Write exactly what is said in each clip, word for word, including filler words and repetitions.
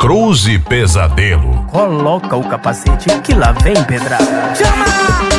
Cruz e Pesadelo. Coloca o capacete que lá vem pedrada. Chama!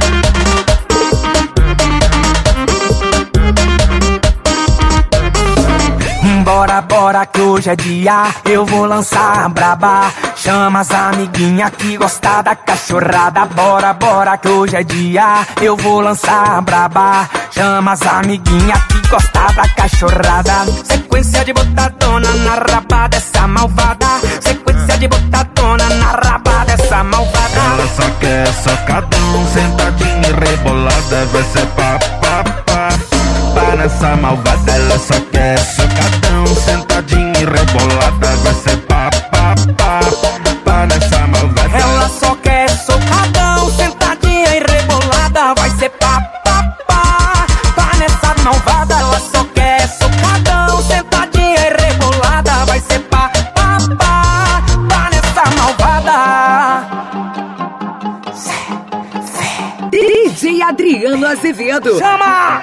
Bora, bora que hoje é dia, eu vou lançar a braba. Chama as amiguinha que gosta da cachorrada. Bora, bora que hoje é dia, eu vou lançar a braba. Chama as amiguinha que gosta da cachorrada. Sequência de botadona na raba dessa malvada. Sequência de botadona na raba dessa malvada. Ela só quer socadão, sentadinha e rebolada. Vai ser pá, pá, pá, pá nessa malvada. Ela só quer socadão, sentadinha e rebolada. Vai ser pá, pá, pá, pá nessa malvada. Ela só quer socadão, sentadinha e rebolada. Vai ser pá, pá, pá, pá nessa malvada. Ela só quer socadão, sentadinha e rebolada. Vai ser pá, pá, pá, pá nessa malvada. D J Adriano Azevedo. Chama!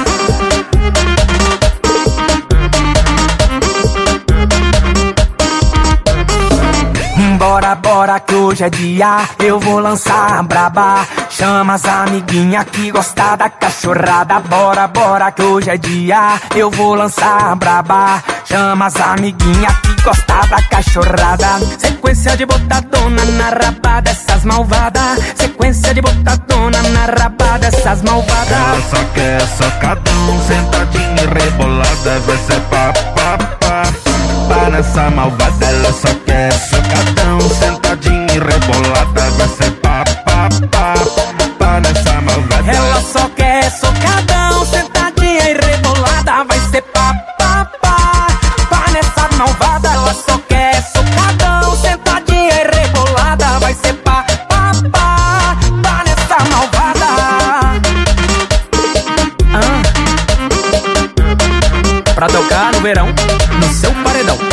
Bora, bora que hoje é dia, eu vou lançar a braba. Chama as amiguinha que gosta da cachorrada. Bora, bora que hoje é dia, eu vou lançar a braba. Chama as amiguinha que gosta da cachorrada. Sequência de botadona na raba dessas malvadas. Sequência de botadona na raba dessas malvadas. Ela só quer socadão, sentadinha e rebolada. Vai ser pá, pá, pá, pá nessa malvada. Ela só quer socadão, sentadinha e rebolada. Vai ser pá, pá, pá, pá nessa malvada. Ela só quer socadão, sentadinha e rebolada. Vai ser pá, pá, pá, pá nessa malvada. Ela só quer socadão, sentadinha e rebolada. Vai ser pá, pá, pá, pá nessa malvada. Ah. Pra tocar no verão, no seu paredão.